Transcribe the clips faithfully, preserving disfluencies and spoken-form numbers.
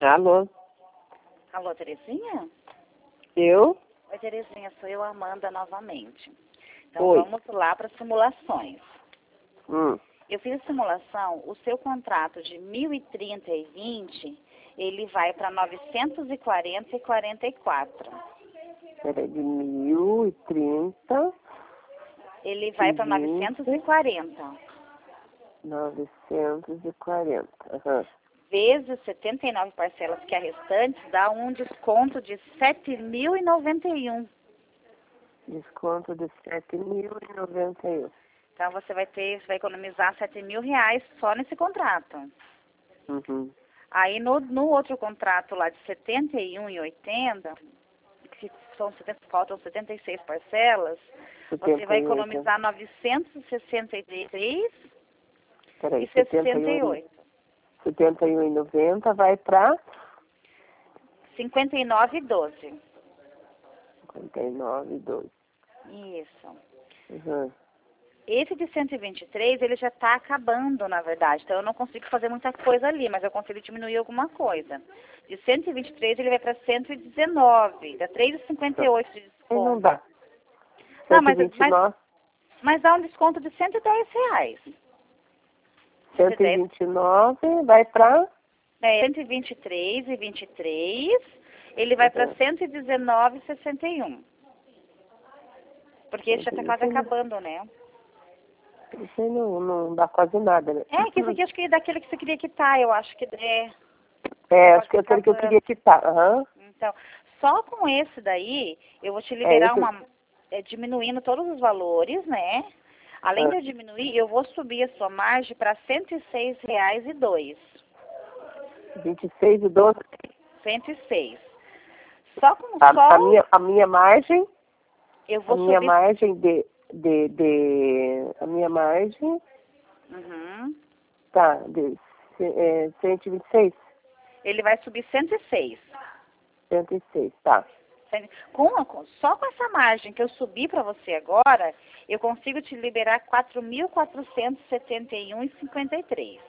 Alô? Alô, Terezinha? Eu? Oi, Terezinha, sou eu, Amanda, novamente. Então, Oi. vamos lá para as simulações. Hum. Eu fiz a simulação, o seu contrato de mil e trinta e vinte, ele vai para novecentos e quarenta e quarenta e quatro. Peraí, de mil e trinta. Ele vai para novecentos e quarenta. Novecentos e quarenta. Aham. Vezes setenta e nove parcelas, que é restantes, dá um desconto de sete mil e noventa e um. Desconto de sete mil e noventa e um. Então, você vai ter, você vai economizar sete mil reais só nesse contrato. Uhum. Aí, no, no outro contrato lá de setenta e um e oitenta, que são, faltam setenta e seis parcelas, você vai economizar novecentos e sessenta e três Peraí, e sessenta e oito. setenta e um e noventa vai para cinquenta e nove e doze. cinquenta e nove e doze. Isso. Uhum. Esse de cento e vinte e três, ele já está acabando, na verdade. Então, eu não consigo fazer muita coisa ali, mas eu consigo diminuir alguma coisa. De cento e vinte e três, ele vai para cento e dezenove. Dá três vírgula cinquenta e oito de desconto. Não dá. Não, mas, cento e vinte e nove. mas, mas dá um desconto de cento e dez reais. cento e vinte e nove vai para É, cento e vinte e três e vinte e três, ele vai para cento e dezenove e sessenta e um. Porque esse já está quase acabando, né? Isso aí não, não dá quase nada, né? É, que esse aqui acho que é daquele que você queria quitar, eu acho que é. É, acho que é aquele que eu queria quitar. Uhum. Então, só com esse daí, eu vou te É, liberar esse- uma... é, diminuindo todos os valores, né? Além Ah. de eu diminuir, eu vou subir a sua margem para cento e seis reais e dois. vinte e seis e doze. cento e seis. Só com A, só a, minha, a minha margem, eu a vou minha subir... margem de, de, de. A minha margem Uhum. tá de é, cento e vinte e seis. Ele vai subir cento e seis. cento e seis, tá. Com, com- só com essa margem que eu subi para você agora, eu consigo te liberar quatro mil quatrocentos e setenta e um reais e cinquenta e três.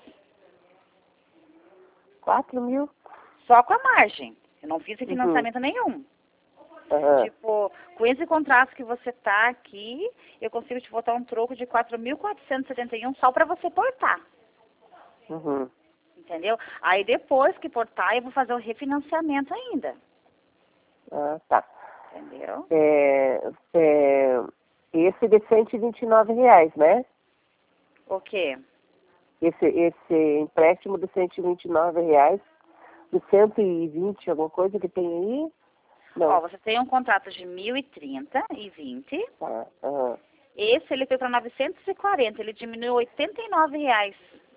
quatro mil? Só com a margem. Eu não fiz Uhum. financiamento nenhum. Aham. Tipo, com esse contrato que você tá aqui, eu consigo te botar um troco de quatro mil quatrocentos e setenta e um só para você portar. Uhum. Entendeu? Aí depois que portar, eu vou fazer o refinanciamento ainda. Ah, tá. Entendeu? É, é, esse de cento e vinte e nove reais, né? O quê? Esse, esse empréstimo de cento e vinte e nove reais, de cento e vinte, alguma coisa que tem aí? Não. Ó, você tem um contrato de mil e trinta e vinte. Tá. Aham. Esse ele foi para novecentos e quarenta, ele diminuiu oitenta e nove reais.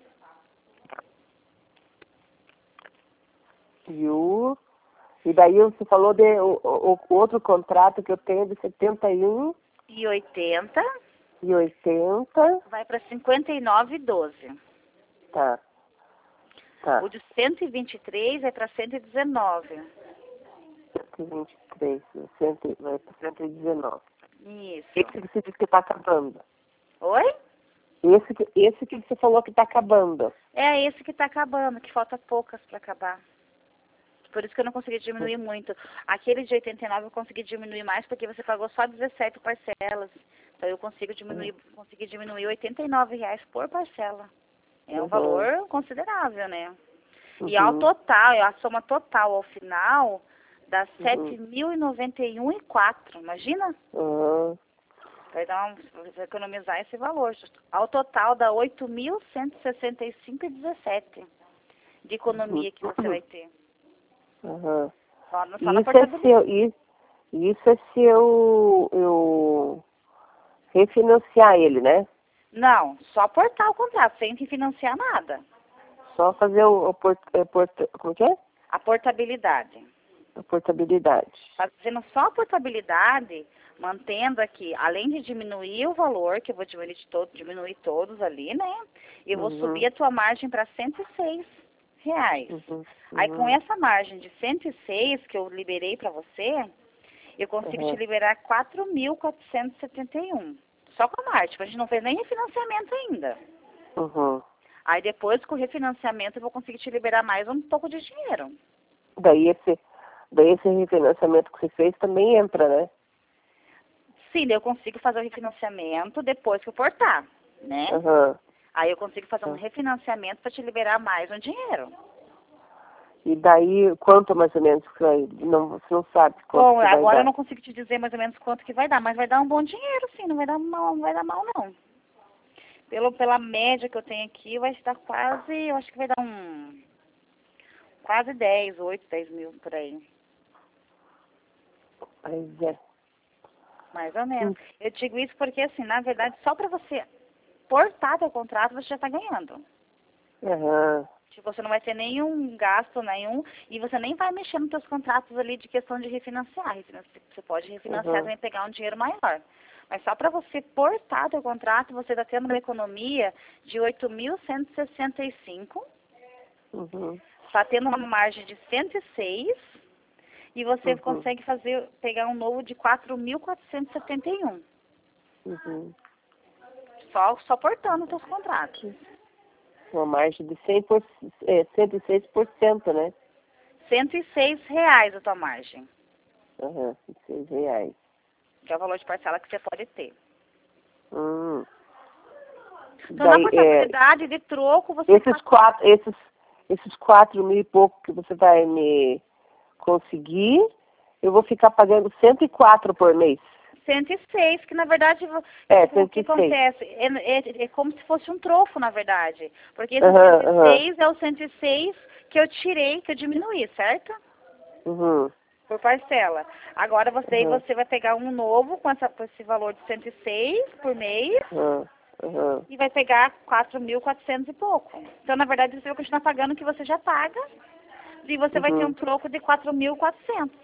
E o... E daí você falou de o, o, o outro contrato que eu tenho de setenta e um E oitenta e oitenta. vai para cinquenta e nove e doze. Tá. Tá. O de cento e vinte e três é para cento e dezenove. cento e vinte e três, cem, vai para cento e dezenove. Isso. Esse que você disse que está acabando. Oi? Esse que, esse que você falou que está acabando. É esse que está acabando, que falta poucas para acabar. Por isso que eu não consegui diminuir muito. Aquele de oitenta e nove eu consegui diminuir mais porque você pagou só dezessete parcelas. Então eu consigo diminuir, consegui diminuir oitenta e nove reais por parcela. É um Uhum. valor considerável, né? Uhum. E ao total, a soma total ao final dá Uhum. sete mil e noventa e um e quatro. Imagina? Uhum. Vai dar um, vai economizar esse valor. Ao total dá oito mil cento e sessenta e cinco e dezessete de economia que você vai ter. Uhum. Só, no- só na Isso é portabilidade. se eu, isso, isso é se eu, eu refinanciar ele, né? Não, só portar o contrato, sem financiar nada. Só fazer o, o port, é, port, como que é? A portabilidade. A portabilidade. Fazendo só a portabilidade, mantendo aqui, além de diminuir o valor, que eu vou diminuir, de todo, diminuir todos ali, né? Eu vou Uhum. subir a tua margem para cento e seis reais. Uhum. Aí com Uhum. essa margem de cento e seis que eu liberei para você, eu consigo Uhum. te liberar quatro mil quatrocentos e setenta e um. Só com a margem, a gente não fez nem refinanciamento ainda. Uhum. Aí depois com o refinanciamento eu vou conseguir te liberar mais um pouco de dinheiro. Daí esse, daí esse refinanciamento que você fez também entra, né? Sim, daí eu consigo fazer o refinanciamento depois que eu portar, né? Uhum. Aí eu consigo fazer um refinanciamento para te liberar mais um dinheiro. E daí, quanto mais ou menos que vai? Não, você não sabe quanto Bom, que vai agora dar. eu não consigo te dizer mais ou menos quanto que vai dar, mas vai dar um bom dinheiro, sim, não vai dar mal, não vai dar mal, não. Pelo, pela média que eu tenho aqui, vai estar quase, eu acho que vai dar um, quase dez, oito, dez mil por aí. Pois é. Mais ou menos. Eu digo isso porque, assim, na verdade, só para você portar teu contrato, você já está ganhando. Uhum. Tipo, você não vai ter nenhum gasto, nenhum, e você nem vai mexer nos seus contratos ali de questão de refinanciar. Refinanci- Você pode refinanciar Uhum. e pegar um dinheiro maior. Mas só para você portar teu contrato, você está tendo uma economia de oito mil cento e sessenta e cinco, Uhum. está tendo uma margem de cento e seis, e você Uhum. consegue fazer, pegar um novo de quatro mil quatrocentos e setenta e um. Uhum. Só, só portando os seus contratos. Uma margem de cem por cento, é, cento e seis por cento, né? cento e seis reais a tua margem, Uhum. seis reais. que é o valor de parcela que você pode ter. Hum. Então, na Daí, é, portabilidade de troco, você esses faz quatro, esses, esses quatro mil e pouco que você vai me conseguir, eu vou ficar pagando cento e quatro por mês. cento e seis, que na verdade, vo- É, tipo, o que cento e seis. acontece? É, é- é como se fosse um trofo, na verdade. Porque esse Aham, cento e aham. seis é o cento e seis que eu tirei, que eu diminuí, certo? Uhum. Por parcela. Agora você, daí Uhum. você vai pegar um novo com, essa, com esse valor de cento e seis por mês Uhum. Uhum. e vai pegar quatro mil e quatrocentos e pouco. Então, na verdade, você vai continuar pagando o que você já paga e você vai ter um Uhum. troco de quatro mil e quatrocentos.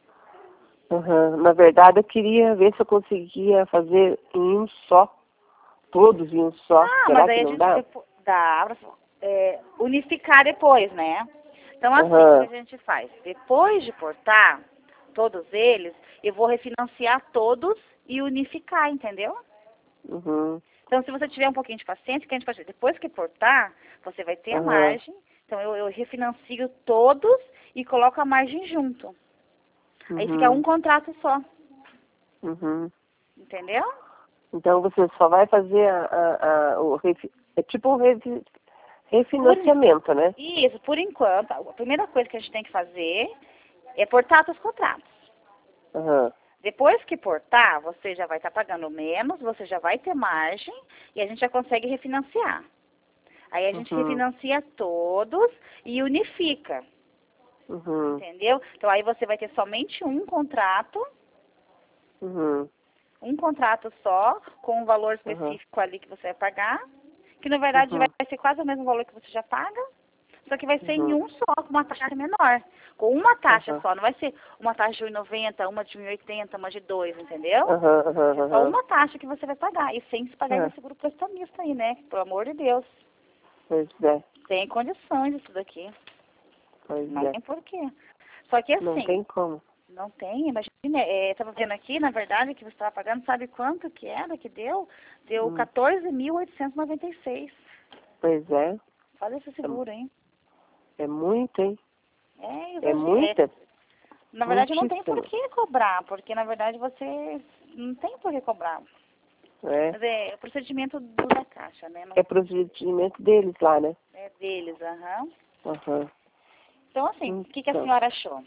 Uhum. Na verdade, eu queria ver se eu conseguia fazer em um só. Todos em um só. Ah, mas Será aí que a não gente dá? depo- dá pra é, unificar depois, né? Então, assim, o que Aham. a gente faz? Depois de portar todos eles, eu vou refinanciar todos e unificar, entendeu? Uhum. Então, se você tiver um pouquinho de paciência, o que a gente pode fazer? Depois que portar, você vai ter a Aham. margem. Então, eu, eu refinancio todos e coloco a margem junto. Aí fica um Uhum. contrato só, Uhum. entendeu? Então você só vai fazer a, a, a- o refi, é tipo um refi, Por, refinanciamento, né? isso, por enquanto, a primeira coisa que a gente tem que fazer é portar os contratos. Aham. Depois que portar, você já vai estar pagando menos, você já vai ter margem e a gente já consegue refinanciar. Aí a gente Uhum. refinancia todos e unifica, Uhum. entendeu? Então aí você vai ter somente um contrato, Uhum. um contrato só, com um valor Uhum. específico ali que você vai pagar, que na verdade vai Uhum. ser quase o mesmo valor que você já paga, só que vai ser em Uhum. um só, com uma taxa menor. Com uma taxa Uhum. só, não vai ser uma taxa de um e noventa, uma de um e oitenta, uma de dois, entendeu? Aham, aham, É só aham. uma taxa que você vai pagar. E sem se pagar É, esse seguro prestamista aí, né? Pelo amor de Deus. pois é, Tem condições isso daqui. pois Não é. tem porquê. Só que Não assim, tem como. não tem, imagina, é, tava vendo aqui, na verdade, que você estava pagando, sabe quanto que era que deu? Deu Hum. quatorze mil oitocentos e noventa e seis. Pois é. Olha esse seguro, hein? É, é muito, hein? É É exagero. muita, Na verdade, não tem por muitíssimo. que cobrar, porque na verdade você não tem por que cobrar. É, Mas é o procedimento do, da Caixa, né? Não é procedimento deles lá, né? é deles, aham. Aham. Então, assim, o que, que a Então. senhora achou?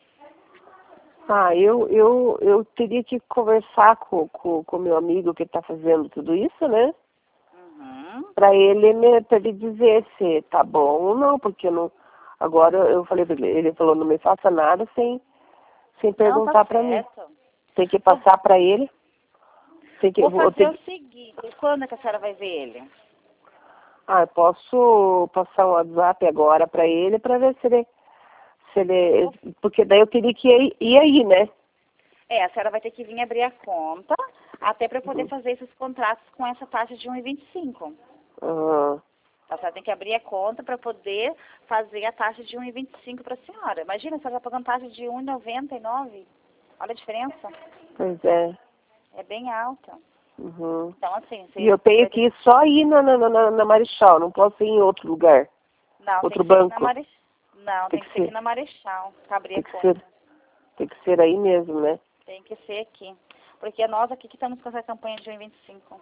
Ah, eu, eu, eu teria que conversar com o com, com meu amigo que está fazendo tudo isso, né? Uhum. Para ele, me, pra ele dizer se tá bom ou não, porque eu não, agora eu falei pra ele, ele falou, não me faça nada sem, sem Não, tá perguntar para mim. certo. Tem que Vou, passar para ele. Tem que, vou vou fazer ter o que, seguinte, quando é que a senhora vai ver ele? ah, eu posso passar um WhatsApp agora para ele para ver se ele, se ele, Vou- porque daí eu teria que ir, ir aí, né? É, a senhora vai ter que vir abrir a conta, até para poder Uhum. fazer esses contratos com essa taxa de um e vinte e cinco. Aham. A senhora tem que abrir a conta para poder fazer a taxa de um e vinte e cinco para a senhora. Imagina, a senhora está pagando taxa de um e noventa e nove. Olha a diferença. Pois é. É bem alta. Uhum. Então, assim, E você, eu você tenho vai que ter ir só ir na, na, na, na Marechal, não posso ir em outro lugar, Não, tem outro que ser aqui na banco. Marechal. Não, tem, tem que, que ser aqui na Marechal, pra abrir tem a que conta. Ser, tem que ser aí mesmo, né? Tem que ser aqui. Porque é nós aqui que estamos com essa campanha de um vinte e cinco.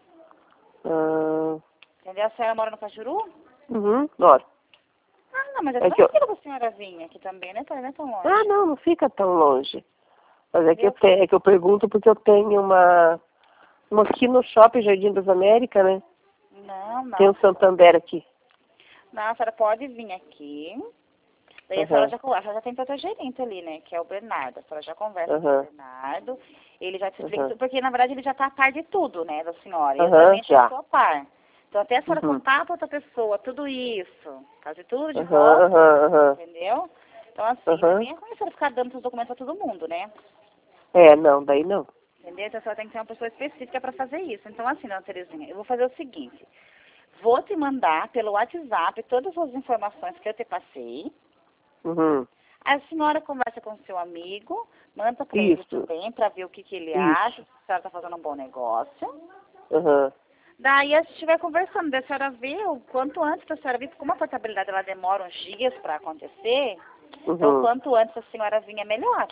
Ah, Entendeu? A senhora mora no Cajuru? uhum, moro. Ah, não, mas é, É é que eu... tranquilo pra senhora vir aqui também, né? Não é tão longe. Ah, não, não fica tão longe. Mas é que, eu Entendeu? te, é que eu pergunto porque eu tenho uma, uma aqui no Shopping Jardim das Américas, né? Não, não. Tem um Santander aqui. Não, a senhora pode vir aqui. Daí Uhum. a senhora já, a senhora já tem outro gerente ali, né? Que é o Bernardo. A senhora já conversa Uhum. com o Bernardo. Ele já te explica Uhum. tudo, porque na verdade ele já tá a par de tudo, né, da senhora. E eu Uhum, também já já. estou a par. Então até a senhora Uhum. contar para outra pessoa tudo isso, fazer tudo de Uhum, volta, uhum, uhum. entendeu? Então assim, Uhum. também é como a senhora ficar dando seus documentos para todo mundo, né? É, não, daí não. Entendeu? Então a senhora tem que ter uma pessoa específica para fazer isso. Então assim, dona Terezinha, eu vou fazer o seguinte. Vou te mandar pelo WhatsApp todas as informações que eu te passei. Uhum. A senhora conversa com o seu amigo, manda para ele Isso. também, para ver o que, que ele Isso. acha, se a senhora está fazendo um bom negócio. Uhum. Daí, a gente estiver conversando, daí a senhora vê o quanto antes para a senhora vir, porque como a portabilidade ela demora uns dias para acontecer, então Uhum. quanto antes a senhora vir é melhor.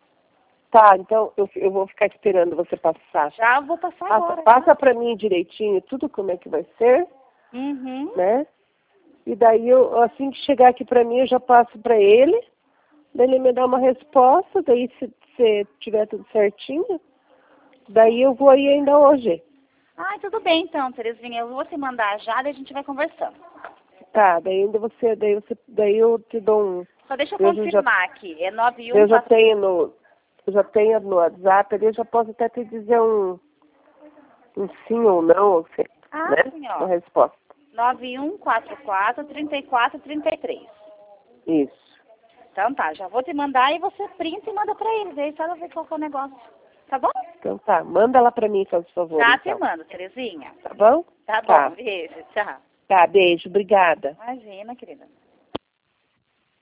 Tá, então eu, eu vou ficar esperando você passar. Já vou passar Passa, agora. passa Tá? pra mim direitinho tudo como é que vai ser, Uhum. né? E daí, eu, assim que chegar aqui pra mim, eu já passo pra ele. Daí ele me dá uma resposta, daí se, se tiver tudo certinho, daí eu vou aí ainda hoje. Ah, tudo bem então, Terezinha. Eu vou te mandar já, daí a gente vai conversando. Tá, daí ainda você, daí você, daí eu te dou um. Só deixa eu Eu confirmar já, aqui. É nove um eu já quatro. tenho no, eu já tenho no WhatsApp, ali eu já posso até te dizer um, um sim ou não, ou se, Ah, né? sim, Uma ó. resposta. nove um quatro quatro, três quatro três três. Isso. Então tá, já vou te mandar e você printa e manda pra ele. Daí só ela ver qual que é o negócio. Tá bom? Então tá, manda lá pra mim, por favor, Já te então. mando, Terezinha. Tá bom? Tá bom, Tá. beijo, tchau. Tá, beijo, obrigada. Imagina, querida.